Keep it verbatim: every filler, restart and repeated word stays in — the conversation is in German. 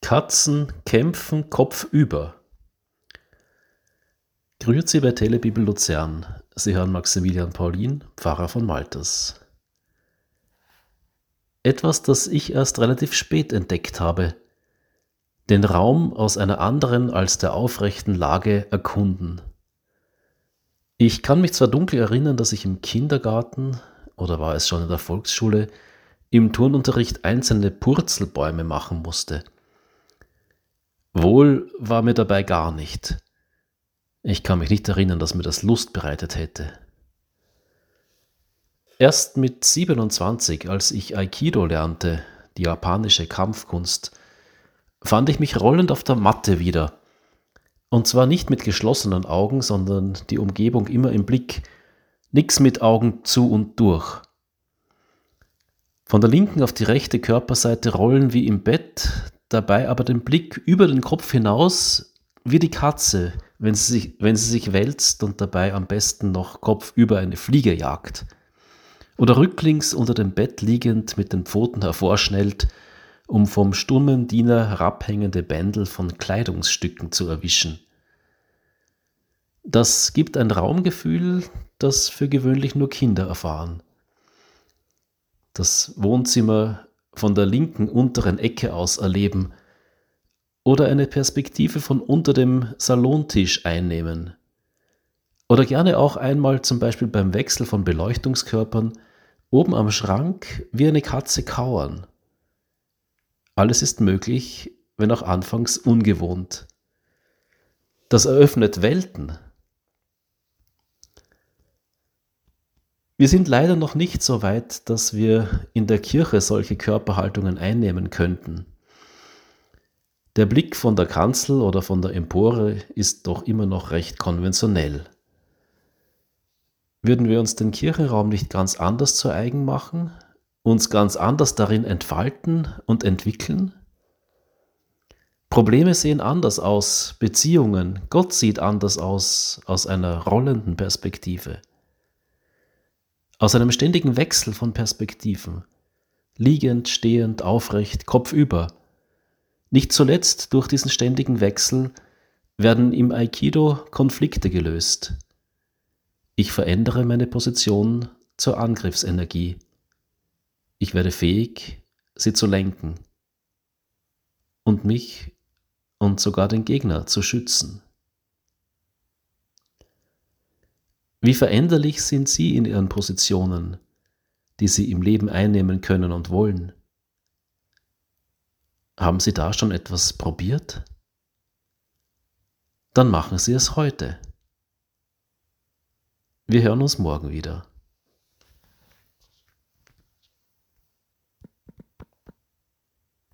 Katzen kämpfen kopfüber. Grüezi bei Telebibel Luzern. Sie hören Maximilian Paulin, Pfarrer von Malters. Etwas, das ich erst relativ spät entdeckt habe. Den Raum aus einer anderen als der aufrechten Lage erkunden. Ich kann mich zwar dunkel erinnern, dass ich im Kindergarten, oder war es schon in der Volksschule, im Turnunterricht einzelne Purzelbäume machen musste. Wohl war mir dabei gar nicht. Ich kann mich nicht erinnern, dass mir das Lust bereitet hätte. Erst mit siebenundzwanzig, als ich Aikido lernte, die japanische Kampfkunst, fand ich mich rollend auf der Matte wieder. Und zwar nicht mit geschlossenen Augen, sondern die Umgebung immer im Blick, nix mit Augen zu und durch. Von der linken auf die rechte Körperseite rollen wie im Bett, dabei aber den Blick über den Kopf hinaus wie die Katze, wenn sie sich, wenn sie sich wälzt und dabei am besten noch kopfüber eine Fliege jagt. Oder rücklings unter dem Bett liegend mit den Pfoten hervorschnellt, um vom stummen Diener herabhängende Bändel von Kleidungsstücken zu erwischen. Das gibt ein Raumgefühl, das für gewöhnlich nur Kinder erfahren. Das Wohnzimmer von der linken unteren Ecke aus erleben oder eine Perspektive von unter dem Salontisch einnehmen. Oder gerne auch einmal zum Beispiel beim Wechsel von Beleuchtungskörpern oben am Schrank wie eine Katze kauern. Alles ist möglich, wenn auch anfangs ungewohnt. Das eröffnet Welten. Wir sind leider noch nicht so weit, dass wir in der Kirche solche Körperhaltungen einnehmen könnten. Der Blick von der Kanzel oder von der Empore ist doch immer noch recht konventionell. Würden wir uns den Kirchenraum nicht ganz anders zu eigen machen, uns ganz anders darin entfalten und entwickeln? Probleme sehen anders aus, Beziehungen, Gott sieht anders aus, aus einer rollenden Perspektive. Aus einem ständigen Wechsel von Perspektiven, liegend, stehend, aufrecht, kopfüber. Nicht zuletzt durch diesen ständigen Wechsel werden im Aikido Konflikte gelöst. Ich verändere meine Position zur Angriffsenergie. Ich werde fähig, sie zu lenken und mich und sogar den Gegner zu schützen. Wie veränderlich sind Sie in Ihren Positionen, die Sie im Leben einnehmen können und wollen? Haben Sie da schon etwas probiert? Dann machen Sie es heute. Wir hören uns morgen wieder.